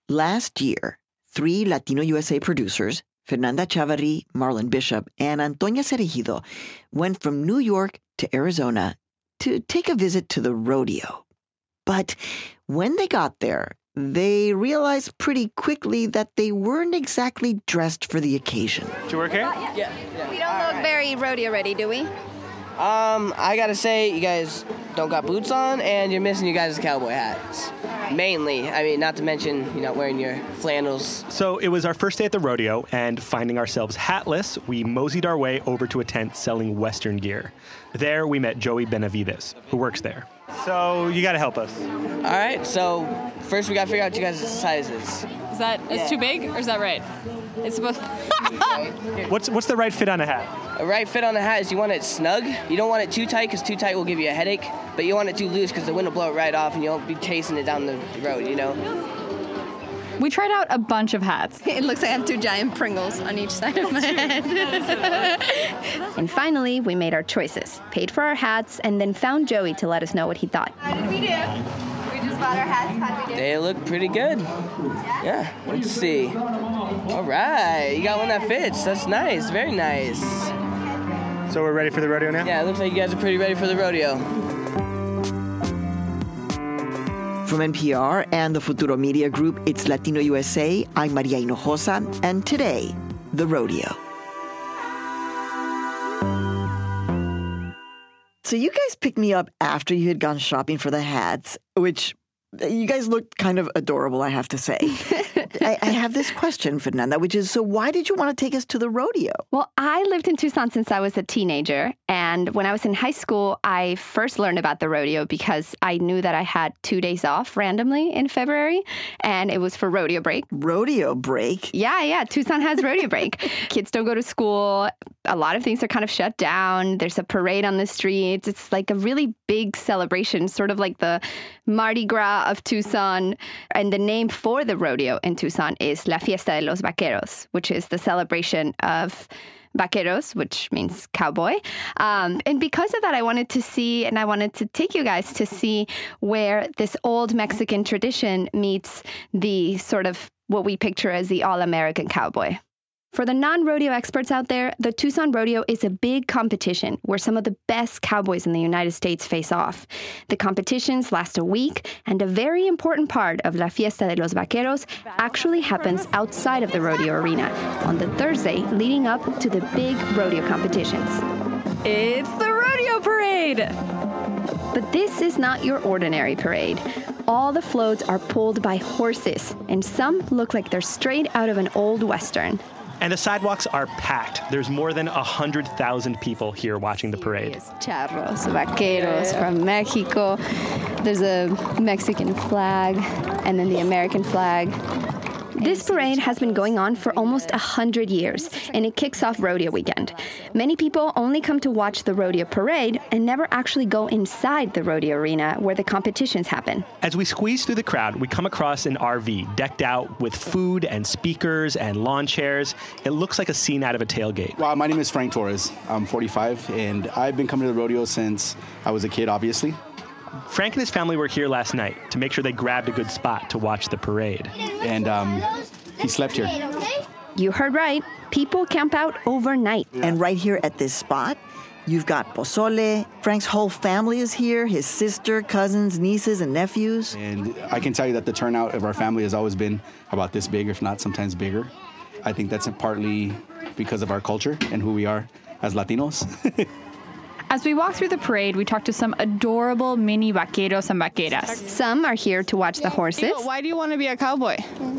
Last year, 3 Latino USA producers, Fernanda Chavarri, Marlon Bishop, and Antonia Cereijido, went from New York to Arizona to take a visit to the rodeo. But when they got there, they realized pretty quickly that they weren't exactly dressed for the occasion. Do you work here? Yeah. We don't look very rodeo ready, do we? I gotta say, you guys don't got boots on, and you're missing your guys' cowboy hats. Right. Mainly. I mean, not to mention you're not wearing your flannels. So it was our first day at the rodeo, and finding ourselves hatless, we moseyed our way over to a tent selling Western gear. There, we met Joey Benavides, who works there. So you got to help us. All right, so first we gotta figure out you guys' sizes. Is that it's too big, or is that right? It's supposed. What's the right fit on a hat? A right fit on the hat is you want it snug. You don't want it too tight because too tight will give you a headache. But you want it too loose because the wind will blow it right off and you'll be chasing it down the road, you know? We tried out a bunch of hats. It looks like I have 2 giant Pringles on each side of my head. And finally, we made our choices, paid for our hats, and then found Joey to let us know what he thought. How did we do? We just bought our hats. How did we do? They look pretty good. Yeah, let's see. All right, you got one that fits. That's nice, very nice. So we're ready for the rodeo now? Yeah, it looks like you guys are pretty ready for the rodeo. From NPR and the Futuro Media Group, it's Latino USA. I'm Maria Hinojosa, and today, the rodeo. So you guys picked me up after you had gone shopping for the hats, which you guys looked kind of adorable, I have to say. I have this question, Fernanda, which is, so why did you want to take us to the rodeo? Well, I lived in Tucson since I was a teenager. And when I was in high school, I first learned about the rodeo because I knew that I had 2 days off randomly in February. And it was for rodeo break. Rodeo break? Yeah. Tucson has rodeo break. Kids don't go to school. A lot of things are kind of shut down. There's a parade on the streets. It's like a really big celebration, sort of like the Mardi Gras of Tucson. And the name for the rodeo in Tucson is La Fiesta de los Vaqueros, which is the celebration of vaqueros, which means cowboy. And because of that, I wanted to take you guys to see where this old Mexican tradition meets the sort of what we picture as the all-American cowboy. For the non-rodeo experts out there, the Tucson Rodeo is a big competition where some of the best cowboys in the United States face off. The competitions last a week, and a very important part of La Fiesta de los Vaqueros actually happens outside of the rodeo arena on the Thursday leading up to the big rodeo competitions. It's the rodeo parade! But this is not your ordinary parade. All the floats are pulled by horses, and some look like they're straight out of an old Western. And the sidewalks are packed. There's more than 100,000 people here watching the parade. Charros, vaqueros from Mexico. There's a Mexican flag and then the American flag. This parade has been going on for almost 100 years, and it kicks off rodeo weekend. Many people only come to watch the rodeo parade and never actually go inside the rodeo arena where the competitions happen. As we squeeze through the crowd, we come across an RV decked out with food and speakers and lawn chairs. It looks like a scene out of a tailgate. Well, my name is Frank Torres. I'm 45, and I've been coming to the rodeo since I was a kid, obviously. Frank and his family were here last night to make sure they grabbed a good spot to watch the parade. And he slept here. You heard right. People camp out overnight. And right here at this spot, you've got pozole. Frank's whole family is here, his sister, cousins, nieces, and nephews. And I can tell you that the turnout of our family has always been about this big, if not sometimes bigger. I think that's partly because of our culture and who we are as Latinos. As we walk through the parade, we talk to some adorable mini vaqueros and vaqueras. Some are here to watch the horses. Why do you want to be a cowboy?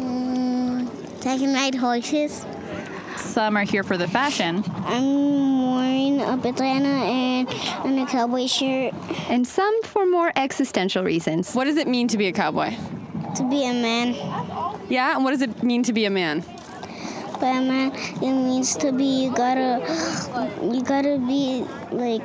So I can ride horses. Some are here for the fashion. I'm wearing a bandana and a cowboy shirt. And some for more existential reasons. What does it mean to be a cowboy? To be a man. Yeah, and what does it mean to be a man? By a man, it means to be, you gotta be like,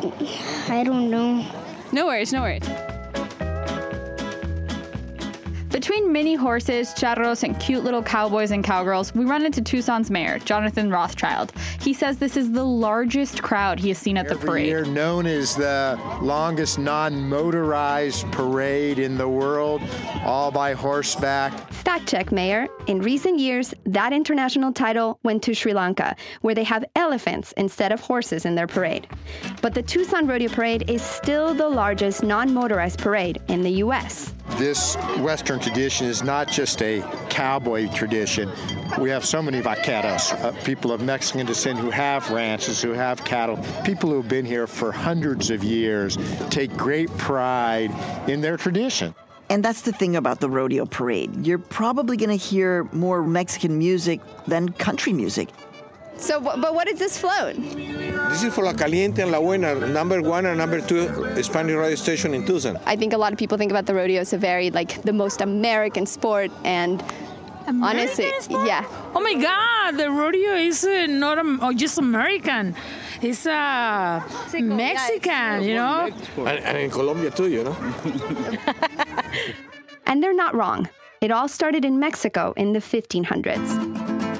I don't know. No worries. The Between mini horses, charros, and cute little cowboys and cowgirls, we run into Tucson's mayor, Jonathan Rothschild. He says this is the largest crowd he has seen at the parade. Every year known as the longest non-motorized parade in the world, all by horseback. Fact check, Mayor. In recent years, that international title went to Sri Lanka, where they have elephants instead of horses in their parade. But the Tucson Rodeo Parade is still the largest non-motorized parade in the U.S. This Western tradition is not just a cowboy tradition. We have so many vaqueros, people of Mexican descent who have ranches, who have cattle, people who have been here for hundreds of years, take great pride in their tradition. And that's the thing about the rodeo parade. You're probably going to hear more Mexican music than country music. So, but what is this float? This is for La Caliente and La Buena, number 1 and number 2 Spanish radio station in Tucson. I think a lot of people think about the rodeo as a very, the most American sport, and honestly, yeah. Oh my God, the rodeo is not just American. It's Mexican, you know? And in Colombia too, you know? And they're not wrong. It all started in Mexico in the 1500s.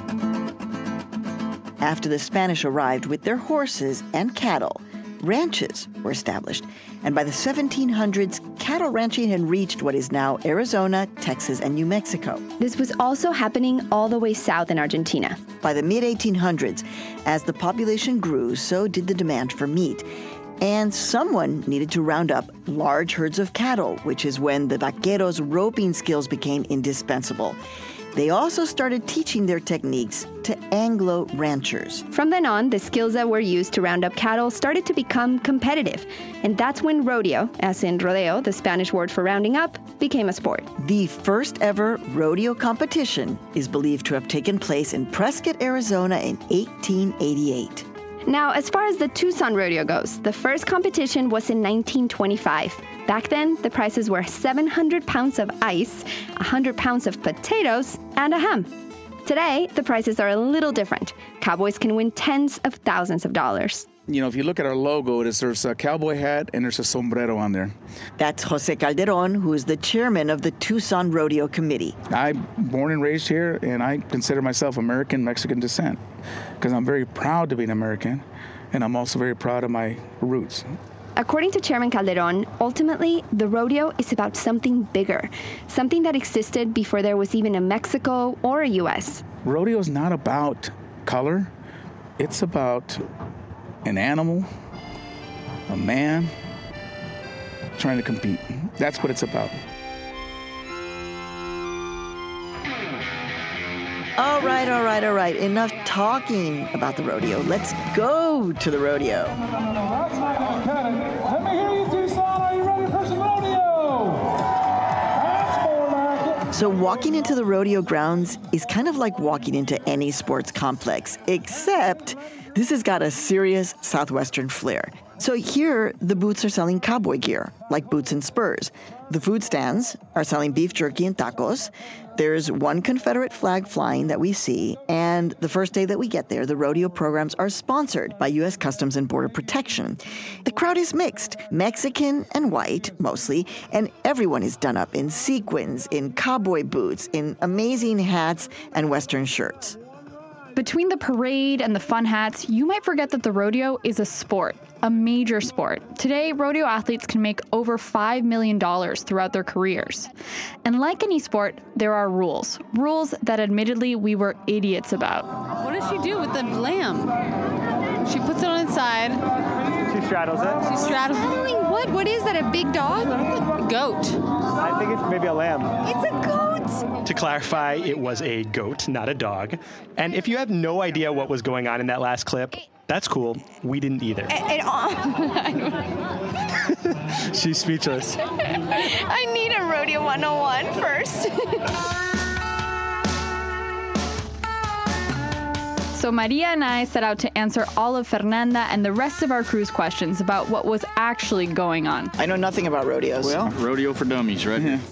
After the Spanish arrived with their horses and cattle, ranches were established. And by the 1700s, cattle ranching had reached what is now Arizona, Texas, and New Mexico. This was also happening all the way south in Argentina. By the mid-1800s, as the population grew, so did the demand for meat. And someone needed to round up large herds of cattle, which is when the vaqueros' roping skills became indispensable. They also started teaching their techniques to Anglo ranchers. From then on, the skills that were used to round up cattle started to become competitive. And that's when rodeo, as in rodeo, the Spanish word for rounding up, became a sport. The first ever rodeo competition is believed to have taken place in Prescott, Arizona in 1888. Now, as far as the Tucson Rodeo goes, the first competition was in 1925. Back then, the prizes were 700 pounds of ice, 100 pounds of potatoes, and a ham. Today, the prices are a little different. Cowboys can win tens of thousands of dollars. You know, if you look at our logo, there's a cowboy hat and there's a sombrero on there. That's Jose Calderon, who is the chairman of the Tucson Rodeo Committee. I'm born and raised here, and I consider myself American Mexican descent because I'm very proud to be an American, and I'm also very proud of my roots. According to Chairman Calderon, ultimately, the rodeo is about something bigger, something that existed before there was even a Mexico or a U.S. Rodeo is not about color. It's about an animal, a man, trying to compete. That's what it's about. All right. Enough talking about the rodeo. Let's go to the rodeo. Let me hear you, Tucson. Are you ready for some rodeo? That's more like it. So walking into the rodeo grounds is kind of like walking into any sports complex, except this has got a serious Southwestern flair. So here, the booths are selling cowboy gear, like boots and spurs. The food stands are selling beef jerky and tacos. There's one Confederate flag flying that we see, and the first day that we get there, the rodeo programs are sponsored by U.S. Customs and Border Protection. The crowd is mixed, Mexican and white, mostly, and everyone is done up in sequins, in cowboy boots, in amazing hats and Western shirts. Between the parade and the fun hats, you might forget that the rodeo is a sport, a major sport. Today, rodeo athletes can make over $5 million throughout their careers. And like any sport, there are rules that admittedly we were idiots about. What does she do with the lamb? She puts it on its side. She straddles it. She straddles it. What is that, a big dog? A goat. I think it's maybe a lamb. It's a goat! To clarify, it was a goat, not a dog. And if you have no idea what was going on in that last clip, that's cool. We didn't either. She's speechless. I need a Rodeo 101 first. So Maria and I set out to answer all of Fernanda and the rest of our crew's questions about what was actually going on. I know nothing about rodeos. Well, rodeo for dummies, right? Mm-hmm.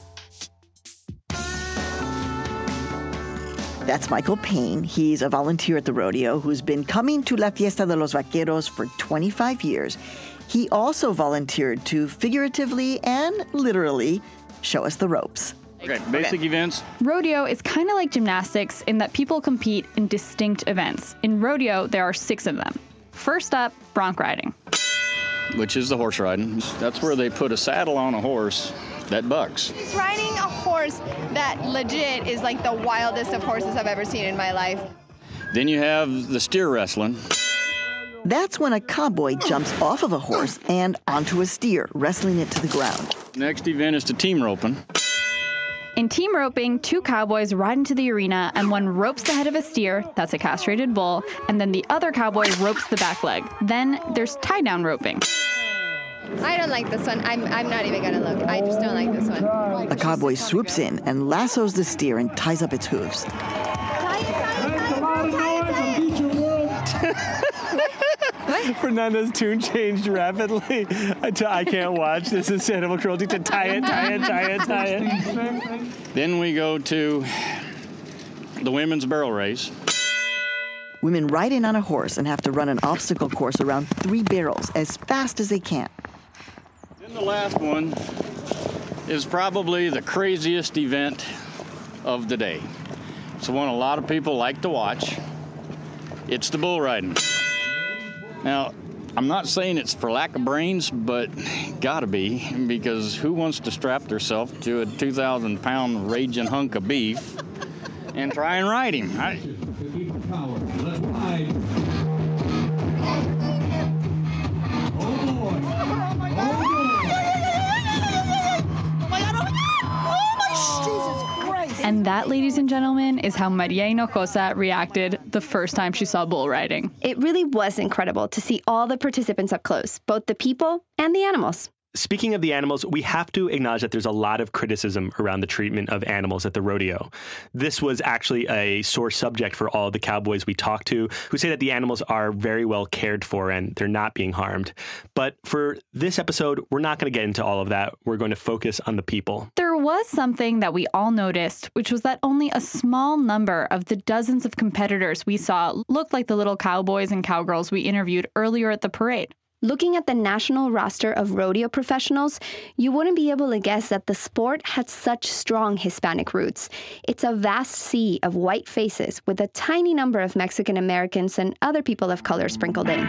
That's Michael Payne. He's a volunteer at the rodeo who's been coming to La Fiesta de los Vaqueros for 25 years. He also volunteered to figuratively and literally show us the ropes. Okay, basic events. Rodeo is kind of like gymnastics in that people compete in distinct events. In rodeo, there are 6 of them. First up, bronc riding. Which is the horse riding. That's where they put a saddle on a horse that bucks. He's riding a horse that legit is like the wildest of horses I've ever seen in my life. Then you have the steer wrestling. That's when a cowboy jumps off of a horse and onto a steer, wrestling it to the ground. Next event is the team roping. In team roping, 2 cowboys ride into the arena and one ropes the head of a steer, that's a castrated bull, and then the other cowboy ropes the back leg. Then there's tie-down roping. I don't like this one. I'm not even going to look. I just don't like this one. A cowboy swoops in and lassos the steer and ties up its hooves. Fernanda's tune changed rapidly. I can't watch. This is animal cruelty to tie it. Then we go to the women's barrel race. Women ride in on a horse and have to run an obstacle course around 3 barrels as fast as they can. Then the last one is probably the craziest event of the day. It's the one a lot of people like to watch. It's the bull riding. Now, I'm not saying it's for lack of brains, but gotta be, because who wants to strap themselves to a 2,000-pound raging hunk of beef and try and ride him? And that, ladies and gentlemen, is how Maria Hinojosa reacted the first time she saw bull riding. It really was incredible to see all the participants up close, both the people and the animals. Speaking of the animals, we have to acknowledge that there's a lot of criticism around the treatment of animals at the rodeo. This was actually a sore subject for all the cowboys we talked to, who say that the animals are very well cared for and they're not being harmed. But for this episode, we're not going to get into all of that. We're going to focus on the people. There was something that we all noticed, which was that only a small number of the dozens of competitors we saw looked like the little cowboys and cowgirls we interviewed earlier at the parade. Looking at the national roster of rodeo professionals, you wouldn't be able to guess that the sport had such strong Hispanic roots. It's a vast sea of white faces with a tiny number of Mexican Americans and other people of color sprinkled in.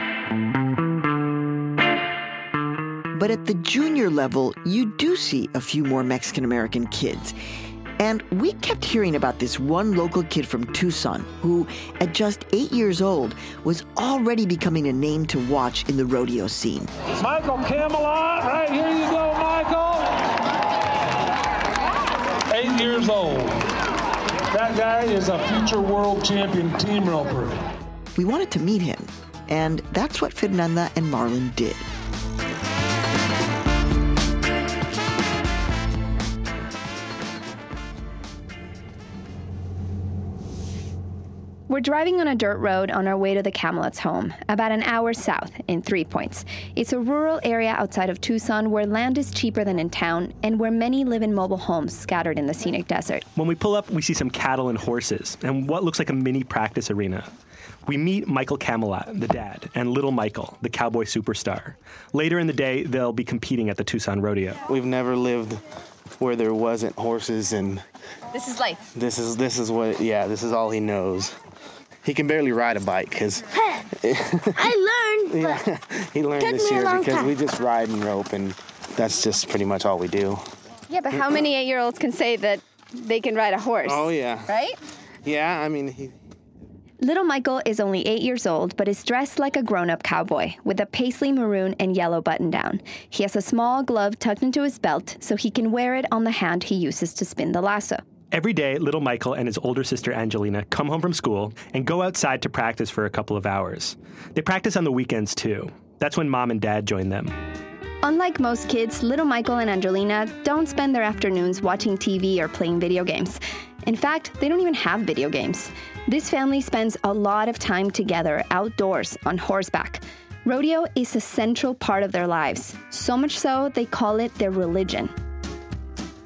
But at the junior level, you do see a few more Mexican American kids. And we kept hearing about this one local kid from Tucson who, at just 8 years old, was already becoming a name to watch in the rodeo scene. Michael Camelot, right here you go, Michael. 8 years old. That guy is a future world champion team roper. We wanted to meet him, and that's what Fernanda and Marlon did. We're driving on a dirt road on our way to the Camelot's home, about an hour south in 3 Points. It's a rural area outside of Tucson where land is cheaper than in town and where many live in mobile homes scattered in the scenic desert. When we pull up, we see some cattle and horses and what looks like a mini practice arena. We meet Michael Camelot, the dad, and little Michael, the cowboy superstar. Later in the day, they'll be competing at the Tucson Rodeo. We've never lived where there wasn't horses, and this is life. This is all he knows. He can barely ride a bike because I learned. Yeah, he learned this year because we just ride and rope, and that's just pretty much all we do. Yeah, but how many 8-year-olds can say that they can ride a horse? Oh, yeah. Right? Yeah, I mean, Little Michael is only 8 years old, but is dressed like a grown-up cowboy with a paisley maroon and yellow button-down. He has a small glove tucked into his belt so he can wear it on the hand he uses to spin the lasso. Every day, little Michael and his older sister Angelina come home from school and go outside to practice for a couple of hours. They practice on the weekends, too. That's when Mom and Dad join them. Unlike most kids, little Michael and Angelina don't spend their afternoons watching TV or playing video games. In fact, they don't even have video games. This family spends a lot of time together outdoors on horseback. Rodeo is a central part of their lives, so much so they call it their religion.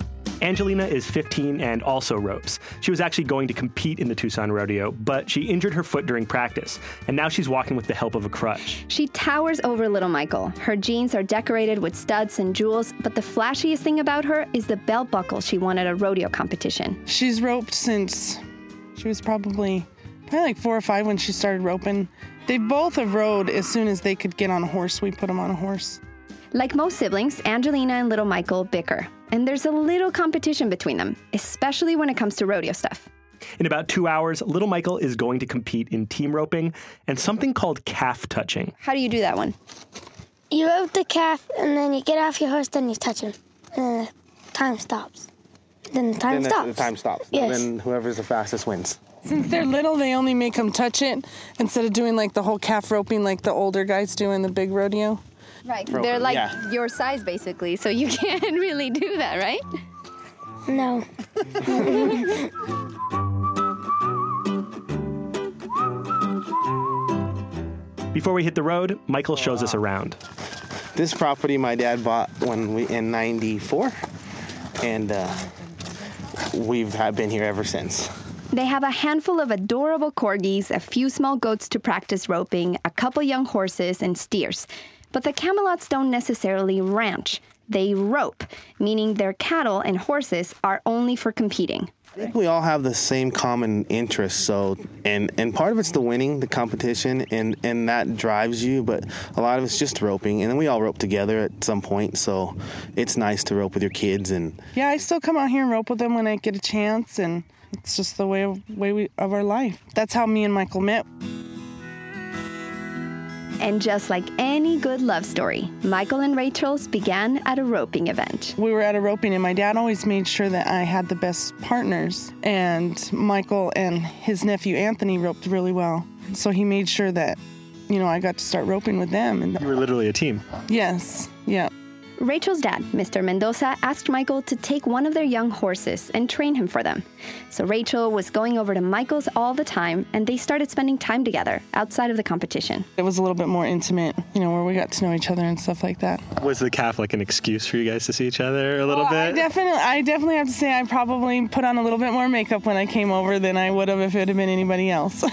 Angelina is 15 and also ropes. She was actually going to compete in the Tucson Rodeo, but she injured her foot during practice, and now she's walking with the help of a crutch. She towers over little Michael. Her jeans are decorated with studs and jewels, but the flashiest thing about her is the belt buckle she won at a rodeo competition. She's roped since she was probably like 4 or 5 when she started roping. They both have rode as soon as they could get on a horse. We put them on a horse. Like most siblings, Angelina and little Michael bicker, and there's a little competition between them, especially when it comes to rodeo stuff. In about 2 hours, little Michael is going to compete in team roping and something called calf touching. How do you do that one? You rope the calf, and then you get off your horse, then you touch him. And the time stops. Then the time stops. The time stops. Yes. And then whoever's the fastest wins. Since they're little, they only make them touch it instead of doing like the whole calf roping like the older guys do in the big rodeo. Right. They're like your size, basically, so you can't really do that, right? No. Before we hit the road, Michael shows us around. This property my dad bought in '94, and we've been here ever since. They have a handful of adorable corgis, a few small goats to practice roping, a couple young horses, and steers. But the Camelots don't necessarily ranch. They rope, meaning their cattle and horses are only for competing. I think we all have the same common interests, so and part of it's the winning, the competition, and that drives you, but a lot of it's just roping, and then we all rope together at some point, so it's nice to rope with your kids. And yeah, I still come out here and rope with them when I get a chance, and it's just the way of our life. That's how me and Michael met. And just like any good love story, Michael and Rachel's began at a roping event. We were at a roping, and my dad always made sure that I had the best partners. And Michael and his nephew Anthony roped really well. So he made sure that, I got to start roping with them. And you were literally a team. Yes, yeah. Rachel's dad, Mr. Mendoza, asked Michael to take one of their young horses and train him for them. So Rachel was going over to Michael's all the time, and they started spending time together outside of the competition. It was a little bit more intimate, where we got to know each other and stuff like that. Was the calf like an excuse for you guys to see each other a little bit? I definitely have to say I probably put on a little bit more makeup when I came over than I would have if it had been anybody else.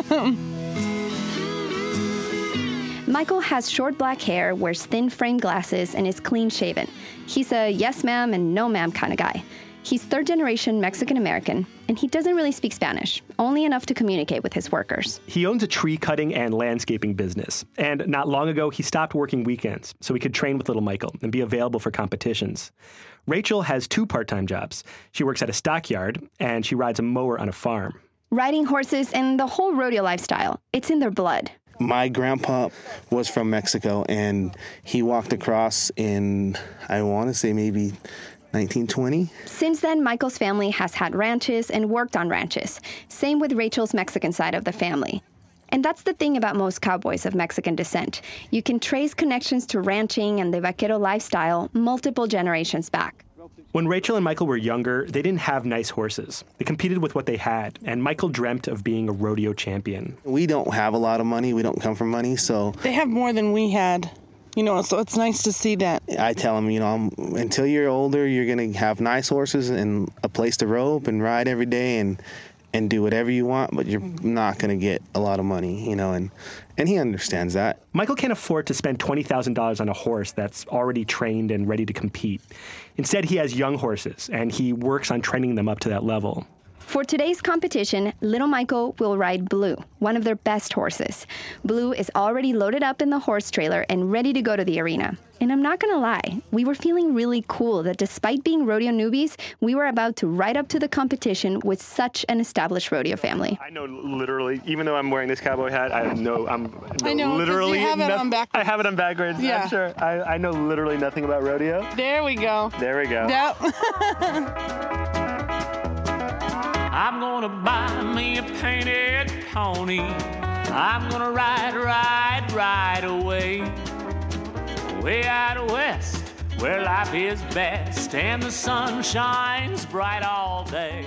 Michael has short black hair, wears thin frame glasses, and is clean-shaven. He's a yes ma'am and no ma'am kind of guy. He's third-generation Mexican-American, and he doesn't really speak Spanish, only enough to communicate with his workers. He owns a tree cutting and landscaping business, and not long ago he stopped working weekends so he could train with little Michael and be available for competitions. Rachel has 2 part-time jobs. She works at a stockyard, and she rides a mower on a farm. Riding horses and the whole rodeo lifestyle, it's in their blood. My grandpa was from Mexico, and he walked across in, I want to say maybe 1920. Since then, Michael's family has had ranches and worked on ranches. Same with Rachel's Mexican side of the family. And that's the thing about most cowboys of Mexican descent. You can trace connections to ranching and the vaquero lifestyle multiple generations back. When Rachel and Michael were younger, they didn't have nice horses. They competed with what they had, and Michael dreamt of being a rodeo champion. We don't have a lot of money. We don't come from money, so... They have more than we had, so it's nice to see that. I tell them, until you're older, you're going to have nice horses and a place to rope and ride every day and do whatever you want, but you're not going to get a lot of money, and he understands that. Michael can't afford to spend $20,000 on a horse that's already trained and ready to compete. Instead, he has young horses, and he works on training them up to that level. For today's competition, little Michael will ride Blue, one of their best horses. Blue is already loaded up in the horse trailer and ready to go to the arena. And I'm not going to lie, we were feeling really cool that despite being rodeo newbies, we were about to ride up to the competition with such an established rodeo family. I know literally, even though I'm wearing this cowboy hat, I know literally. You have it on backwards. I have it on backwards. Yeah. I'm sure. I know literally nothing about rodeo. There we go. There we go. Yep. I'm gonna buy me a painted pony. I'm gonna ride away. Way out west, where life is best and the sun shines bright all day.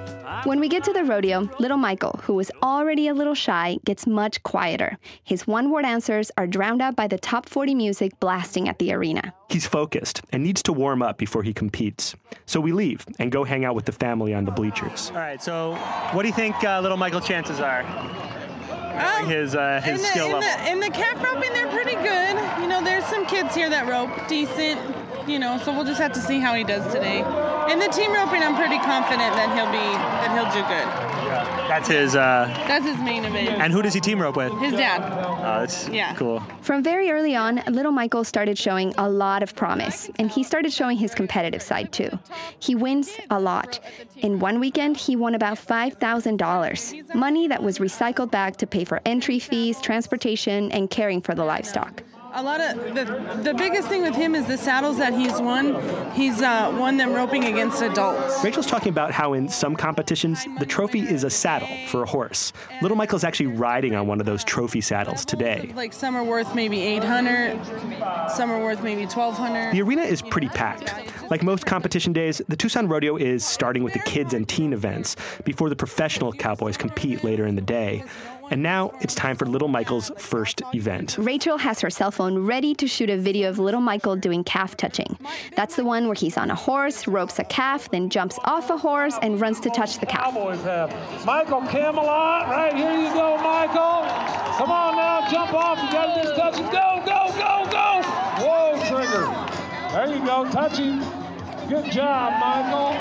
When we get to the rodeo, little Michael, who was already a little shy, gets much quieter. His one-word answers are drowned out by the top 40 music blasting at the arena. He's focused and needs to warm up before he competes. So we leave and go hang out with the family on the bleachers. All right, so what do you think little Michael's chances are? His skill level? In the calf roping, they're pretty good. You know, there's some kids here that rope decent, you know, so we'll just have to see how he does today. In the team roping, I'm pretty confident that he'll do good. Yeah, That's his main event. And who does he team rope with? His dad. Oh, that's cool. From very early on, little Michael started showing a lot of promise, and he started showing his competitive side too. He wins a lot. In one weekend, he won about $5,000, money that was recycled back to pay for entry fees, transportation, and caring for the livestock. A lot of the biggest thing with him is the saddles that he's won. He's won them roping against adults. Rachel's talking about how in some competitions, the trophy is a saddle for a horse. Little Michael's actually riding on one of those trophy saddles today. Like some are worth maybe $800, some are worth maybe $1,200. The arena is pretty packed. Like most competition days, the Tucson Rodeo is starting with the kids and teen events before the professional cowboys compete later in the day. And now it's time for little Michael's first event. Rachel has her cell phone ready to shoot a video of little Michael doing calf touching. That's the one where he's on a horse, ropes a calf, then jumps off a horse and runs to touch the calf. Cowboys have Michael Camelot. Right here you go, Michael. Come on now, jump off. You got to just touch him. Go, go, go, go. Whoa, trigger. There you go, touch him. Good job, Michael.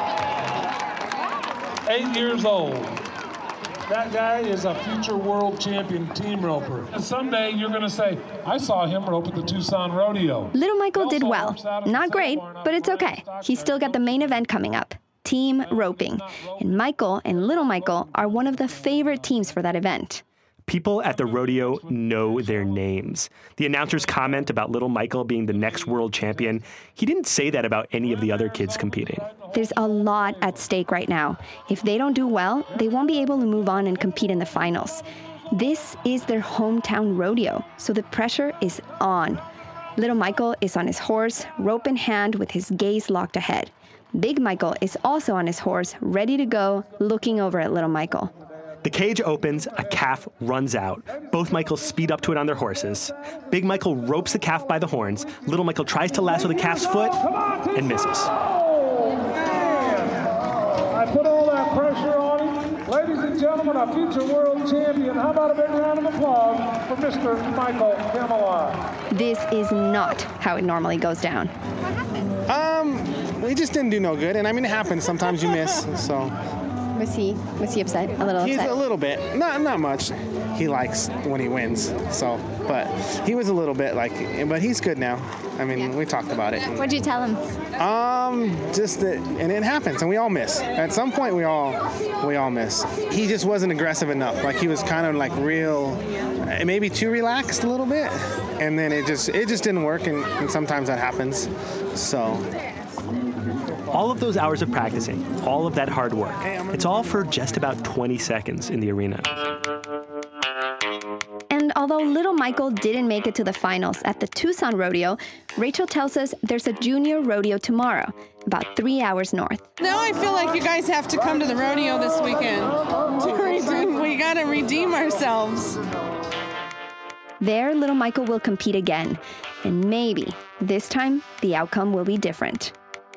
8 years old. That guy is a future world champion team roper. And someday you're going to say, I saw him rope at the Tucson Rodeo. Little Michael did well. Not great, but it's okay. He's still got the main event coming up, team roping. And Michael and little Michael are one of the favorite teams for that event. People at the rodeo know their names. The announcers comment about little Michael being the next world champion. He didn't say that about any of the other kids competing. There's a lot at stake right now. If they don't do well, they won't be able to move on and compete in the finals. This is their hometown rodeo, so the pressure is on. Little Michael is on his horse, rope in hand with his gaze locked ahead. Big Michael is also on his horse, ready to go, looking over at little Michael. The cage opens, a calf runs out. Both Michaels speed up to it on their horses. Big Michael ropes the calf by the horns. Little Michael tries to lasso the calf's foot and misses. Oh, man. I put all that pressure on him. Ladies and gentlemen, a future world champion. How about a big round of applause for Mr. Michael Camelot? This is not how it normally goes down. He just didn't do no good. And I mean, it happens. Sometimes you miss, so... Was he upset? A little upset? He's a little bit. Not much. He likes when he wins. So, but he was a little bit but he's good now. I mean, we talked about it. What'd you tell him? Just that, and it happens, and we all miss. At some point, we all miss. He just wasn't aggressive enough. Like he was kind of like real, maybe too relaxed a little bit, and then it just didn't work, and sometimes that happens. So. All of those hours of practicing, all of that hard work, it's all for just about 20 seconds in the arena. And although little Michael didn't make it to the finals at the Tucson Rodeo, Rachel tells us there's a junior rodeo tomorrow, about 3 hours north. Now I feel like you guys have to come to the rodeo this weekend. We got to redeem ourselves. There, little Michael will compete again. And maybe, this time, the outcome will be different.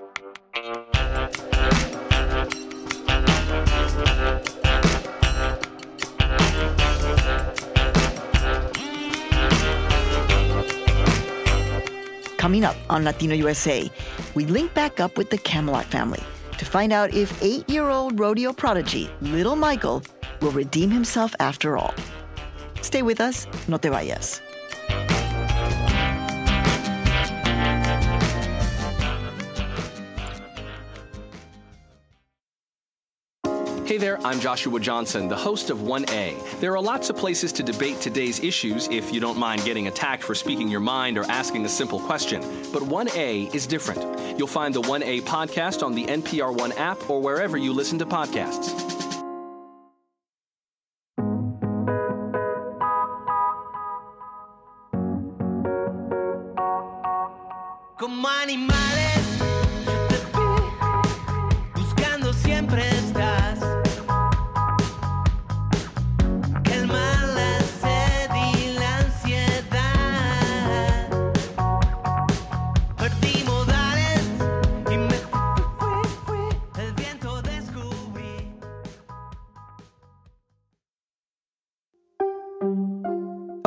Coming up on Latino USA, we link back up with the Camelot family to find out if 8-year-old rodeo prodigy Little Michael will redeem himself after all. Stay with us, no te vayas. Hey there, I'm Joshua Johnson, the host of 1A. There are lots of places to debate today's issues if you don't mind getting attacked for speaking your mind or asking a simple question. But 1A is different. You'll find the 1A podcast on the NPR One app or wherever you listen to podcasts. Como animales, yo te vi buscando siempre estar.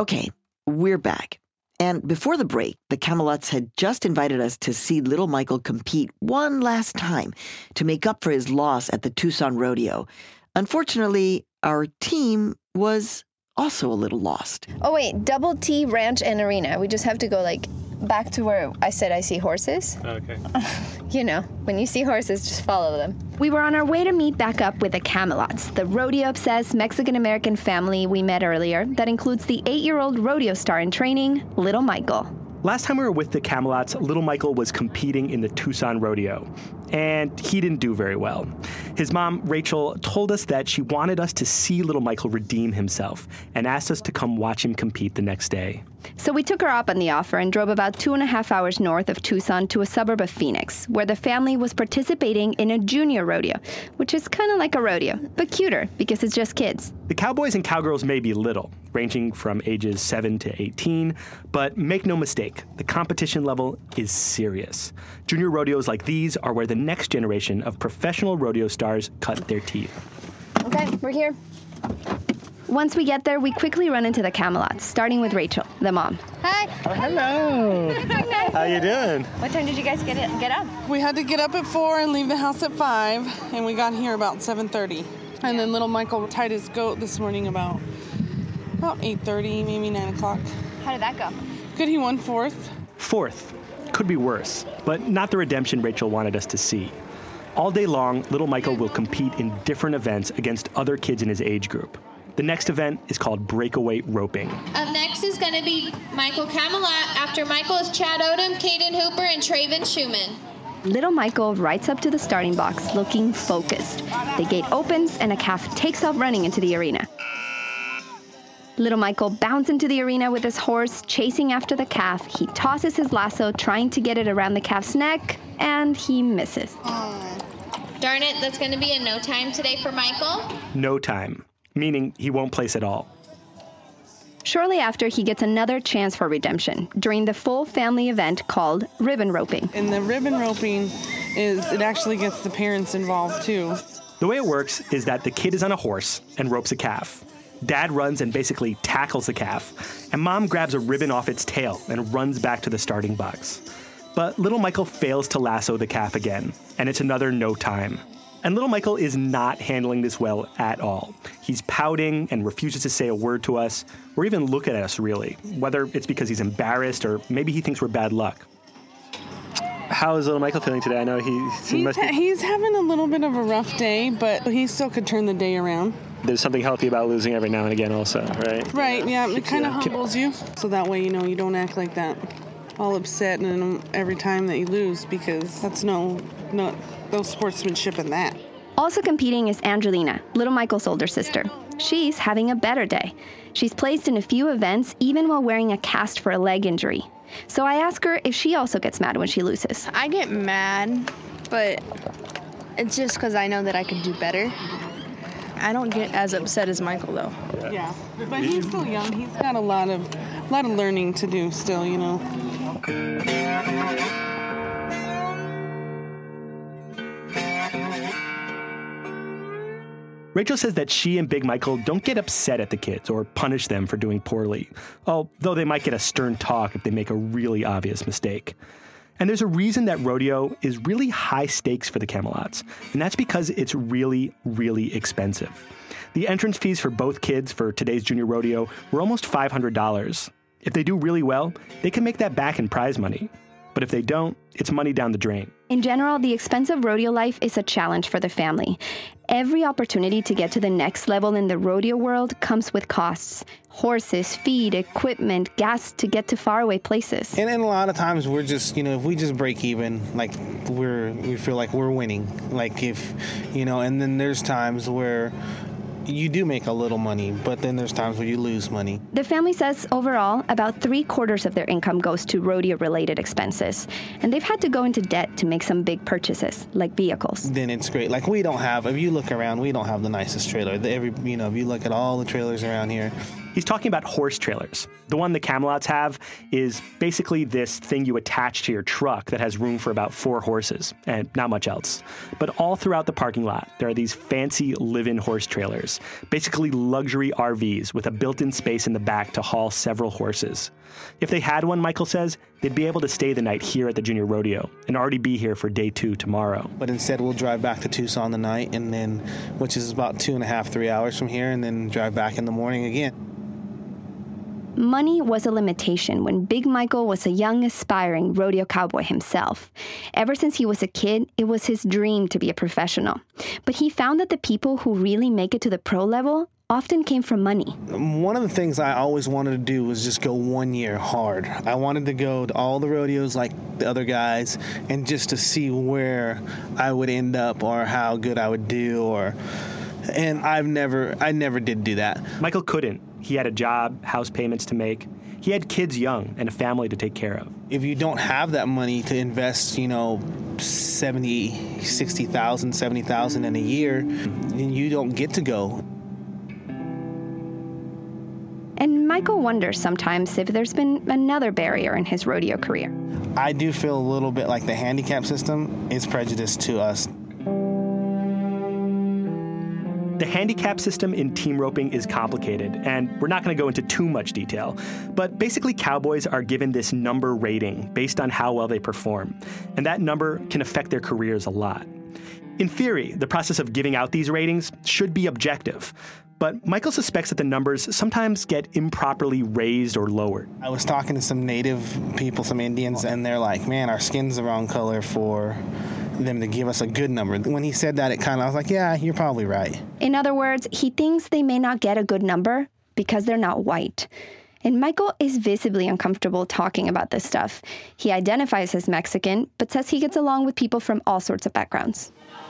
Okay, we're back. And before the break, the Camelots had just invited us to see little Michael compete one last time to make up for his loss at the Tucson Rodeo. Unfortunately, our team was also a little lost. Oh, wait, Double T Ranch and Arena. We just have to go, back to where I said I see horses. Okay. You know, when you see horses, just follow them. We were on our way to meet back up with the Camelots, the rodeo-obsessed Mexican-American family we met earlier that includes the 8-year-old rodeo star in training, Little Michael. Last time we were with the Camelots, little Michael was competing in the Tucson Rodeo, and he didn't do very well. His mom, Rachel, told us that she wanted us to see little Michael redeem himself and asked us to come watch him compete the next day. So we took her up on the offer and drove about 2.5 hours north of Tucson to a suburb of Phoenix, where the family was participating in a junior rodeo, which is kind of like a rodeo, but cuter because it's just kids. The cowboys and cowgirls may be little, ranging from ages 7 to 18, but make no mistake, the competition level is serious. Junior rodeos like these are where the next generation of professional rodeo stars cut their teeth. Okay, we're here. Once we get there, we quickly run into the Camelots, starting with Rachel, the mom. Hi. Oh, hello. How you doing? What time did you guys get up? We had to get up at 4 and leave the house at 5, and we got here about 7:30. And then little Michael tied his goat this morning about 8:30, maybe 9 o'clock. How did that go? Good, he won 4th. 4th. Could be worse, but not the redemption Rachel wanted us to see. All day long, little Michael will compete in different events against other kids in his age group. The next event is called breakaway roping. Up next is going to be Michael Camelot. After Michael is Chad Odom, Caden Hooper, and Traven Schumann. Little Michael rides up to the starting box looking focused. The gate opens and a calf takes off running into the arena. Little Michael bounds into the arena with his horse, chasing after the calf. He tosses his lasso, trying to get it around the calf's neck, and he misses. Darn it, that's going to be a no time today for Michael. No time, meaning he won't place at all. Shortly after, he gets another chance for redemption during the full family event called ribbon roping. And the ribbon roping it actually gets the parents involved too. The way it works is that the kid is on a horse and ropes a calf. Dad runs and basically tackles the calf, and Mom grabs a ribbon off its tail and runs back to the starting box. But little Michael fails to lasso the calf again, and it's another no time. And little Michael is not handling this well at all. He's pouting and refuses to say a word to us, or even look at us, really, whether it's because he's embarrassed or maybe he thinks we're bad luck. How is little Michael feeling today? I know he's having a little bit of a rough day, but he still could turn the day around. There's something healthy about losing every now and again also, right? Right, yeah, it kind of humbles you. So that way, you don't act like that, all upset and every time that you lose, because that's no sportsmanship in that. Also competing is Angelina, little Michael's older sister. She's having a better day. She's placed in a few events, even while wearing a cast for a leg injury. So I ask her if she also gets mad when she loses. I get mad, but it's just because I know that I could do better. I don't get as upset as Michael, though. Yeah, but he's still young. He's got a lot of learning to do still, Rachel says that she and Big Michael don't get upset at the kids or punish them for doing poorly, although they might get a stern talk if they make a really obvious mistake. And there's a reason that rodeo is really high stakes for the Camelots, and that's because it's really, really expensive. The entrance fees for both kids for today's junior rodeo were almost $500. If they do really well, they can make that back in prize money. But if they don't, it's money down the drain. In general, the expensive rodeo life is a challenge for the family. Every opportunity to get to the next level in the rodeo world comes with costs. Horses, feed, equipment, gas to get to faraway places. And a lot of times we're just, if we just break even, we feel like we're winning. And then there's times where you do make a little money, but then there's times where you lose money. The family says overall, about 3/4 of their income goes to rodeo-related expenses, and they've had to go into debt to make some big purchases, like vehicles. Then it's great. If you look around, we don't have the nicest trailer. If you look at all the trailers around here, He's talking about horse trailers. The one the Camelots have is basically this thing you attach to your truck that has room for about 4 horses and not much else. But all throughout the parking lot, there are these fancy live-in horse trailers, basically luxury RVs with a built-in space in the back to haul several horses. If they had one, Michael says, they'd be able to stay the night here at the Junior Rodeo and already be here for day 2 tomorrow. But instead, we'll drive back to Tucson the night, and then, which is about 2.5-3 hours from here, and then drive back in the morning again. Money was a limitation when Big Michael was a young, aspiring rodeo cowboy himself. Ever since he was a kid, it was his dream to be a professional. But he found that the people who really make it to the pro level often came from money. One of the things I always wanted to do was just go 1 year hard. I wanted to go to all the rodeos like the other guys and just to see where I would end up or how good I would do and I never did do that. Michael couldn't. He had a job, house payments to make. He had kids young and a family to take care of. If you don't have that money to invest, $70,000, $60,000, $70,000 in a year, then you don't get to go. And Michael wonders sometimes if there's been another barrier in his rodeo career. I do feel a little bit like the handicap system is prejudiced to us. The handicap system in team roping is complicated, and we're not going to go into too much detail. But basically, cowboys are given this number rating based on how well they perform, and that number can affect their careers a lot. In theory, the process of giving out these ratings should be objective, but Michael suspects that the numbers sometimes get improperly raised or lowered. I was talking to some native people, some Indians, and they're like, man, our skin's the wrong color for them to give us a good number. When he said that, I was like, yeah, you're probably right. In other words, he thinks they may not get a good number because they're not white. And Michael is visibly uncomfortable talking about this stuff. He identifies as Mexican, but says he gets along with people from all sorts of backgrounds.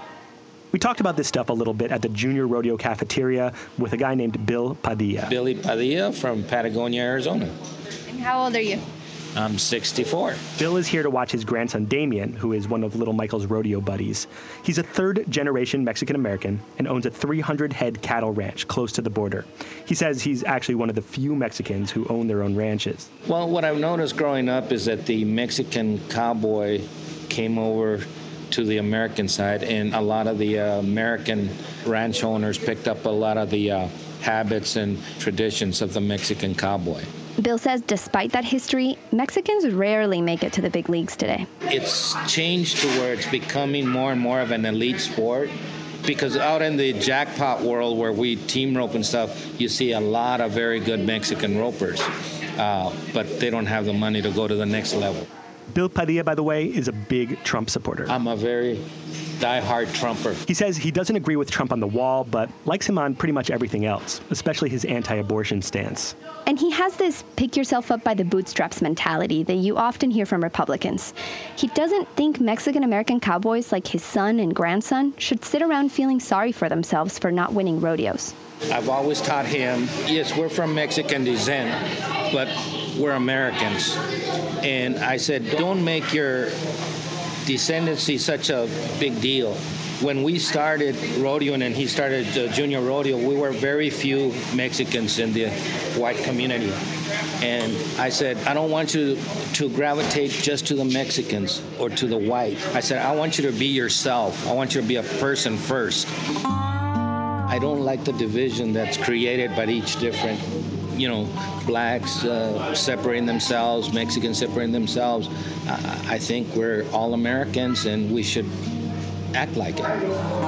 We talked about this stuff a little bit at the Junior Rodeo Cafeteria with a guy named Bill Padilla. Billy Padilla from Patagonia, Arizona. And how old are you? I'm 64. Bill is here to watch his grandson, Damien, who is one of Little Michael's rodeo buddies. He's a third-generation Mexican-American and owns a 300-head cattle ranch close to the border. He says he's actually one of the few Mexicans who own their own ranches. Well, what I've noticed growing up is that the Mexican cowboy came over to the American side, and a lot of the American ranch owners picked up a lot of the habits and traditions of the Mexican cowboy. Bill says despite that history, Mexicans rarely make it to the big leagues today. It's changed to where it's becoming more and more of an elite sport, because out in the jackpot world where we team rope and stuff, you see a lot of very good Mexican ropers, but they don't have the money to go to the next level. Bill Padilla, by the way, is a big Trump supporter. I'm a very diehard Trumper. He says he doesn't agree with Trump on the wall, but likes him on pretty much everything else, especially his anti-abortion stance. And he has this pick yourself up by the bootstraps mentality that you often hear from Republicans. He doesn't think Mexican-American cowboys like his son and grandson should sit around feeling sorry for themselves for not winning rodeos. I've always taught him, yes, we're from Mexican descent, but we're Americans. And I said, don't make your descendancy such a big deal. When we started rodeoing and he started Junior Rodeo, we were very few Mexicans in the white community. And I said, I don't want you to gravitate just to the Mexicans or to the white. I said, I want you to be yourself. I want you to be a person first. I don't like the division that's created by each different, blacks separating themselves, Mexicans separating themselves. I think we're all Americans and we should act like it.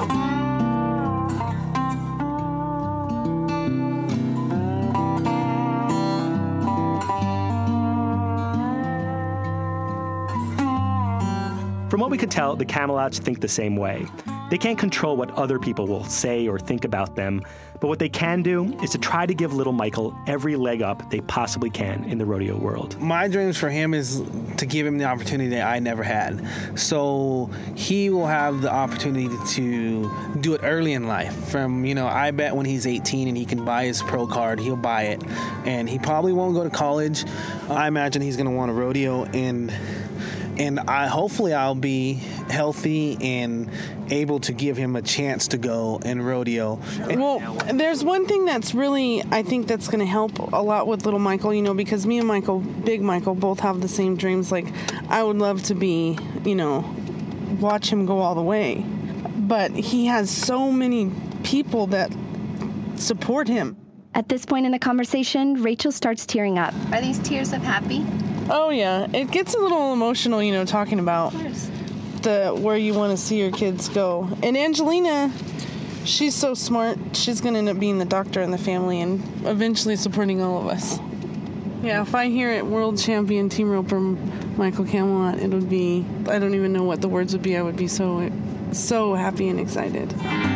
From what we could tell, the Camelots think the same way. They can't control what other people will say or think about them, but what they can do is to try to give Little Michael every leg up they possibly can in the rodeo world. My dreams for him is to give him the opportunity that I never had. So he will have the opportunity to do it early in life. I bet when he's 18 and he can buy his pro card, he'll buy it. And he probably won't go to college. I imagine he's going to want a rodeo, and and hopefully I'll be healthy and able to give him a chance to go and rodeo. Well, there's one thing that's really, I think that's going to help a lot with little Michael, you know, because me and Michael, Big Michael, both have the same dreams. Like, I would love to be, you know, watch him go all the way. But he has so many people that support him. At this point in the conversation, Rachel starts tearing up. Are these tears of happy? Oh, yeah. It gets a little emotional, you know, talking about where you want to see your kids go. And Angelina, she's so smart. She's going to end up being the doctor in the family and eventually supporting all of us. Yeah, if I hear it, world champion team roper Michael Camelot, it would be, I don't even know what the words would be. I would be so happy and excited.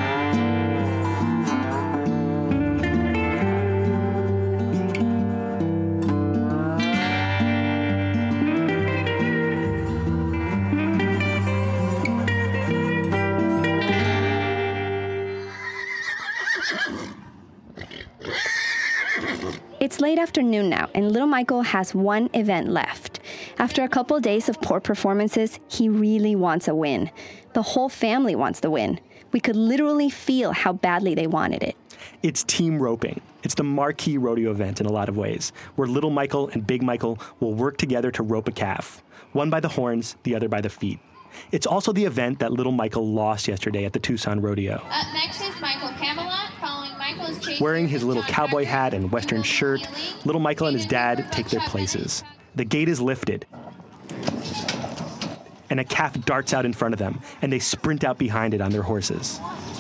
It's late afternoon now, and little Michael has one event left. After a couple days of poor performances, he really wants a win. The whole family wants the win. We could literally feel how badly they wanted it. It's team roping. It's the marquee rodeo event in a lot of ways, where little Michael and Big Michael will work together to rope a calf, one by the horns, the other by the feet. It's also the event that little Michael lost yesterday at the Tucson Rodeo. Up next is Michael Camelot, following Michael's chase. Wearing his little cowboy hat and western shirt, little Michael and his dad take their places. The gate is lifted, and a calf darts out in front of them, and they sprint out behind it on their horses.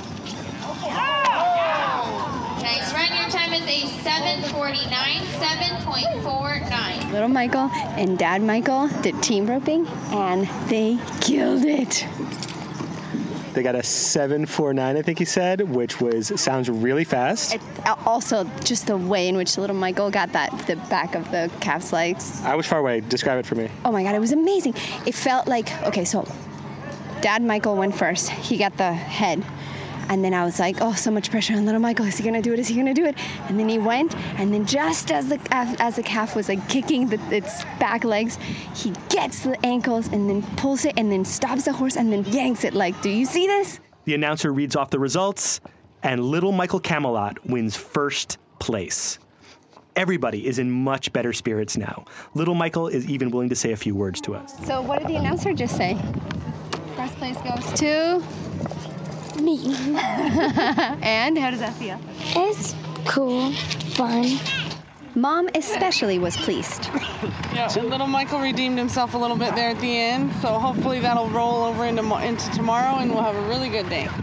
Nice run. Your time is a 7:49, 7.49. Little Michael and Dad Michael did team roping, and they killed it. They got a 7.49, I think he said, which sounds really fast. Also, just the way in which little Michael got the back of the calf's legs. I was far away. Describe it for me. Oh my God, it was amazing. It felt like, okay, so Dad Michael went first. He got the head. And then I was like, oh, so much pressure on little Michael. Is he going to do it? Is he going to do it? And then he went, and then just as the calf was like kicking its back legs, he gets the ankles and then pulls it and then stops the horse and then yanks it. Like, do you see this? The announcer reads off the results, and little Michael Camelot wins first place. Everybody is in much better spirits now. Little Michael is even willing to say a few words to us. So what did the announcer just say? First place goes to... me. And how does that feel? It's cool, fun. Mom especially was pleased. Yeah, and little Michael redeemed himself a little bit there at the end, so hopefully that'll roll over into tomorrow and we'll have a really good day.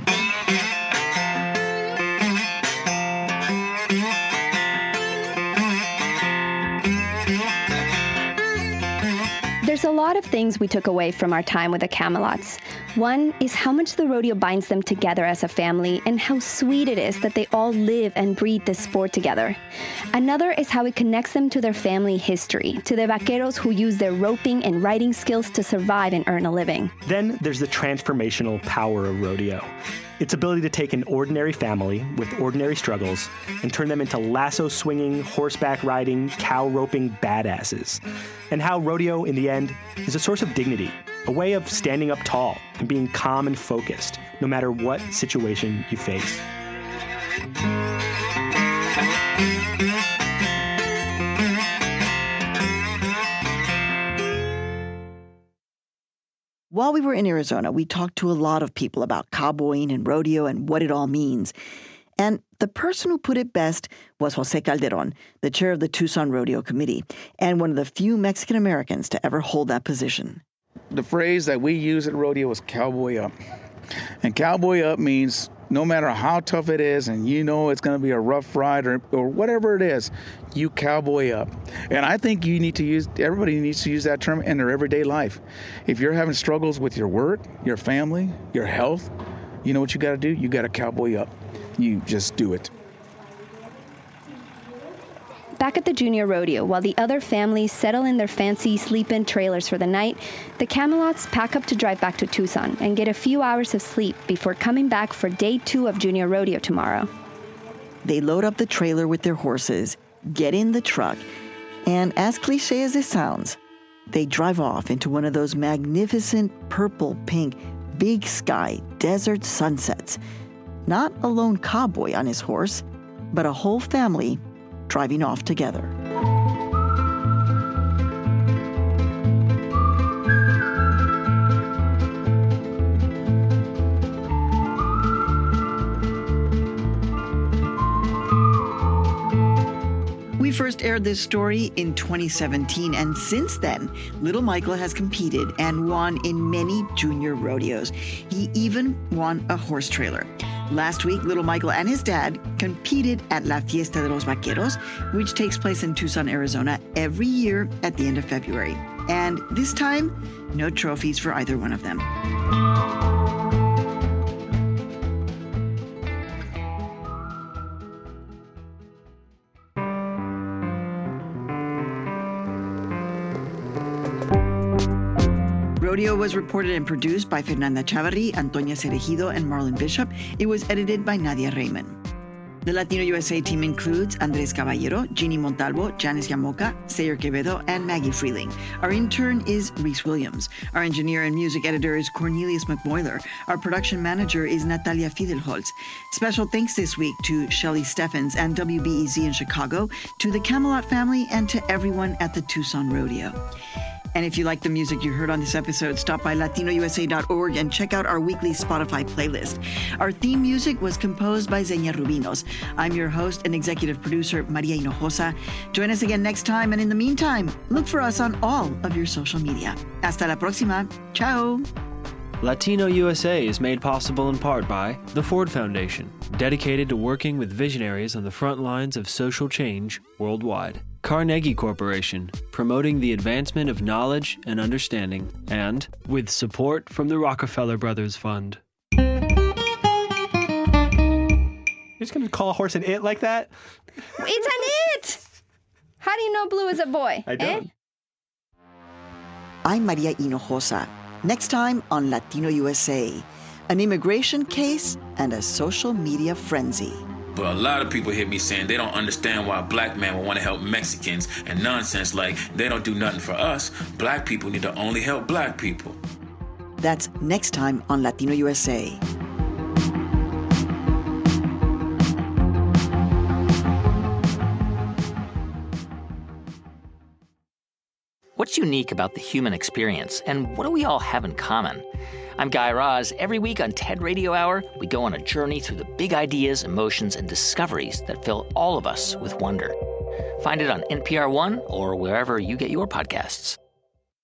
There's a lot of things we took away from our time with the Camelots. One is how much the rodeo binds them together as a family and how sweet it is that they all live and breathe this sport together. Another is how it connects them to their family history, to the vaqueros who use their roping and riding skills to survive and earn a living. Then there's the transformational power of rodeo. Its ability to take an ordinary family with ordinary struggles and turn them into lasso-swinging, horseback riding, cow-roping badasses. And how rodeo, in the end, is a source of dignity, a way of standing up tall and being calm and focused, no matter what situation you face. While we were in Arizona, we talked to a lot of people about cowboying and rodeo and what it all means. And the person who put it best was Jose Calderon, the chair of the Tucson Rodeo Committee, and one of the few Mexican Americans to ever hold that position. The phrase that we use at rodeo is cowboy up. And cowboy up means no matter how tough it is and you know it's going to be a rough ride or whatever it is, you cowboy up. And I think everybody needs to use that term in their everyday life. If you're having struggles with your work, your family, your health, you know what you got to do? You got to cowboy up. You just do it. Back at the Junior Rodeo, while the other families settle in their fancy sleep-in trailers for the night, the Camelots pack up to drive back to Tucson and get a few hours of sleep before coming back for day 2 of Junior Rodeo tomorrow. They load up the trailer with their horses, get in the truck, and as cliche as it sounds, They drive off into one of those magnificent purple-pink, big sky desert sunsets. Not a lone cowboy on his horse, but a whole family driving off together. We first aired this story in 2017, and since then, little Michael has competed and won in many junior rodeos. He even won a horse trailer. Last week, little Michael and his dad competed at La Fiesta de los Vaqueros, which takes place in Tucson, Arizona, every year at the end of February. And this time, no trophies for either one of them. Rodeo was reported and produced by Fernanda Chavarri, Antonia Cereijido, and Marlon Bishop. It was edited by Nadia Raymond. The Latino USA team includes Andres Caballero, Jeannie Montalvo, Janice Yamoca, Sayer Quevedo, and Maggie Freeling. Our intern is Reese Williams. Our engineer and music editor is Cornelius McBoiler. Our production manager is Natalia Fidelholz. Special thanks this week to Shelley Steffens and WBEZ in Chicago, to the Camelot family, and to everyone at the Tucson Rodeo. And if you like the music you heard on this episode, stop by latinousa.org and check out our weekly Spotify playlist. Our theme music was composed by Xenia Rubinos. I'm your host and executive producer, Maria Hinojosa. Join us again next time, and in the meantime, look for us on all of your social media. Hasta la próxima. Ciao. Latino USA is made possible in part by the Ford Foundation, dedicated to working with visionaries on the front lines of social change worldwide. Carnegie Corporation, promoting the advancement of knowledge and understanding, and with support from the Rockefeller Brothers Fund. You're just going to call a horse an it like that? It's an it! How do you know Blue is a boy? I don't. I'm Maria Hinojosa. Next time on Latino USA, an immigration case and a social media frenzy. But a lot of people hear me saying they don't understand why a black man would want to help Mexicans and nonsense like they don't do nothing for us. Black people need to only help black people. That's next time on Latino USA. What's unique about the human experience, and what do we all have in common? I'm Guy Raz. Every week on TED Radio Hour, we go on a journey through the big ideas, emotions, and discoveries that fill all of us with wonder. Find it on NPR One or wherever you get your podcasts.